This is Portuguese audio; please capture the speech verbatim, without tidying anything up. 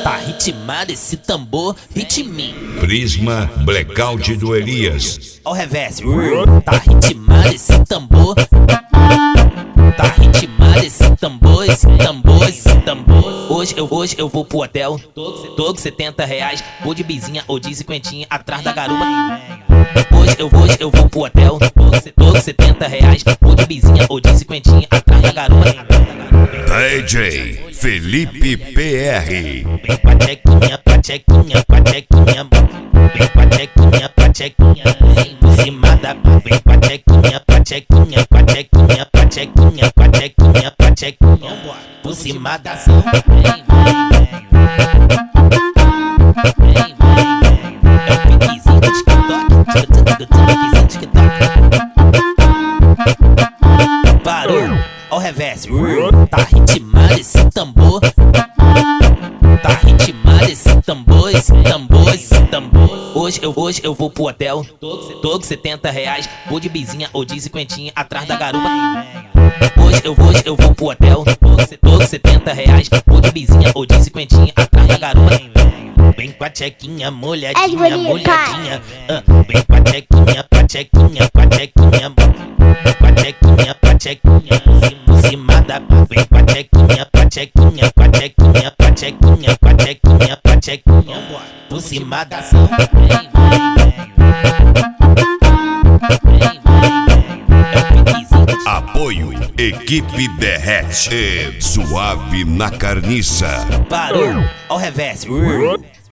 Tá ritmado esse tambor, ritme. Prisma Blackout do Elias. Ao revés, tá ritmado esse tambor. Tá ritmado esse tambor, esse tambor, esse tambor. Hoje eu, hoje eu vou pro hotel, tô com setenta reais. Vou de bizinha ou de cinquentinha atrás da garupa. Hoje eu, hoje eu vou pro hotel, tô com setenta reais. Vou de bizinha ou de cinquentinha atrás da garupa. D J Felipe P R. Vem com a tchequinha, com a tchequinha, com a tchequinha. Vem com a tchequinha, com a tchequinha. Vem por cima da. Vem com a tchequinha, com a tchequinha, com a tchequinha, com a tchequinha, com a tchequinha, com a tchequinha. Por cima da ação. Vem, vem, vem. Vem, vem, vem. É o piquezinho do TikTok. Piquezinho do TikTok. Parou, ao revés. Tá ritmado esse tambor. Tá ritmado esse tambor, esse tambor, esse tambor. Hoje eu, hoje eu vou pro hotel, tô com setenta reais. Vou de bizinha ou de cinquentinha atrás da garupa. Hoje eu, hoje eu vou pro hotel, tô com setenta reais. Vou de bizinha ou de cinquentinha atrás da garupa. Vem com a tchequinha, molhadinha, molhadinha. Ah, vem com a tchequinha, com a tchequinha, com a tchequinha. Com a tchequinha, com a tchequinha. Por cima da. Vem com a tchequinha, com a tchequinha, com a tchequinha, com a tchequinha, com a tchequinha, com a tchequinha. Por cima da ação. Vem, vem, vem. Vem, vem, vem. É o piquezinho do Apoio Equipe Derrete. Suave na carniça. Parou, ao revés.